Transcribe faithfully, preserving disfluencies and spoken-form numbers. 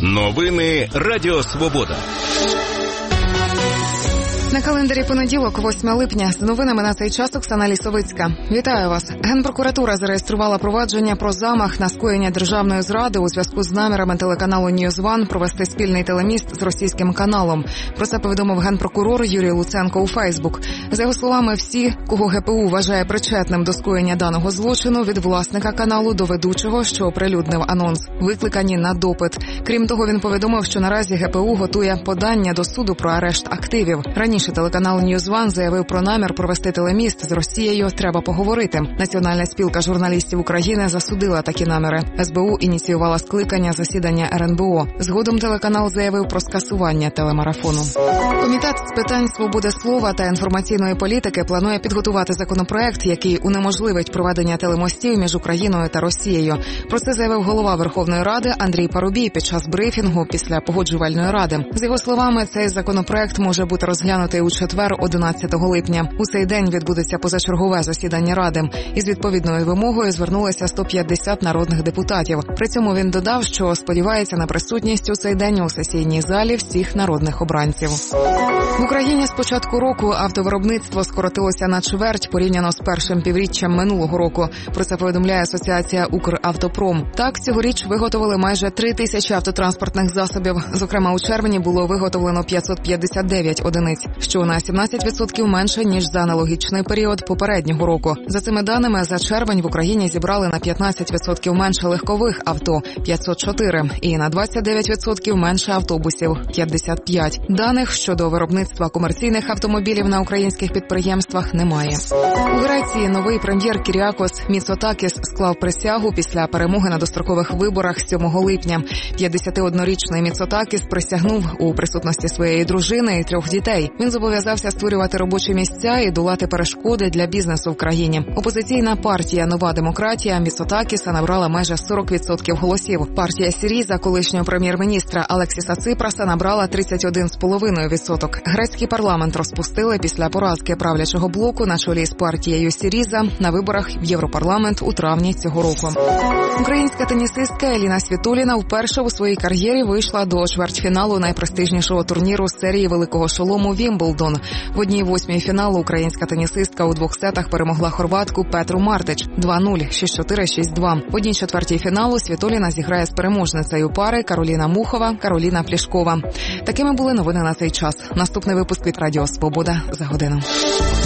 Новини Радіо Свобода. На календарі понеділок, восьме липня. З новинами на цей час Оксана Лісовицька. Вітаю вас. Генпрокуратура зареєструвала провадження про замах на скоєння державної зради у зв'язку з намірами телеканалу Ньюз Ван провести спільний телеміст з російським каналом. Про це повідомив генпрокурор Юрій Луценко у Фейсбук. За його словами, всі, кого ГПУ вважає причетним до скоєння даного злочину, від власника каналу до ведучого, що оприлюднив анонс, викликані на допит. Крім того, він повідомив, що наразі ГПУ готує подання до суду про арешт активів. Раніше телеканал Ньюз Ван заявив про намір провести телеміст з Росією «Треба поговорити». Національна спілка журналістів України засудила такі наміри. ес бе у ініціювала скликання засідання ер ен бе о. Згодом телеканал заявив про скасування телемарафону. Комітет з питань свободи слова та інформаційної політики планує підготувати законопроект, який унеможливить проведення телемостів між Україною та Росією. Про це заявив голова Верховної Ради Андрій Парубій під час брифінгу після Погоджувальної ради. З його словами, цей законопроект може бути розглянутий у четвер, одинадцятого липня. У цей день відбудеться позачергове засідання Ради. Із відповідною вимогою звернулися сто п'ятдесят народних депутатів. При цьому він додав, що сподівається на присутність у цей день у сесійній залі всіх народних обранців. В Україні з початку року автовиробництво скоротилося на чверть порівняно з першим півріччям минулого року. Про це повідомляє Асоціація «Укравтопром». Так, цьогоріч виготовили майже три тисячі автотранспортних засобів. Зокрема, у червні було виготовлено п'ятсот п'ятдесят дев'ять одиниць, що на сімнадцять відсотків менше, ніж за аналогічний період попереднього року. За цими даними, за червень в Україні зібрали на п'ятнадцять відсотків менше легкових авто – п'ятсот чотири, і на двадцять дев'ять відсотків менше автобусів – п'ятдесят п'ять. Даних щодо виробництва комерційних автомобілів на українських підприємствах немає. У Греції новий прем'єр Кіріакос Міцотакіс склав присягу після перемоги на дострокових виборах сьомого липня. п'ятдесятиоднорічний Міцотакіс присягнув у присутності своєї дружини і трьох дітей. Він зобов'язався створювати робочі місця і долати перешкоди для бізнесу в країні. Опозиційна партія «Нова демократія» Міцотакіса набрала майже сорок відсотків голосів. Партія Сіріза колишнього прем'єр-міністра Алексіса Ципраса набрала тридцять один цілих п'ять десятих відсотка. Грецький парламент розпустили після поразки правлячого блоку на чолі з партією Сіріза на виборах в Європарламент у травні цього року. Українська тенісистка Еліна Світоліна вперше у своїй кар'єрі вийшла до чвертьфіналу найпрестижнішого турніру з серії великого шолому Вімблдон. В одній восьмій фіналу українська тенісистка у двох сетах перемогла хорватку Петру Мартич два нуль, шість чотири, шість два. В одній четвертій фіналу Світоліна зіграє з переможницею пари Кароліна Мухова, Кароліна Плішкова. Такими були новини на цей час. Наступний випуск від Радіо Свобода за годину.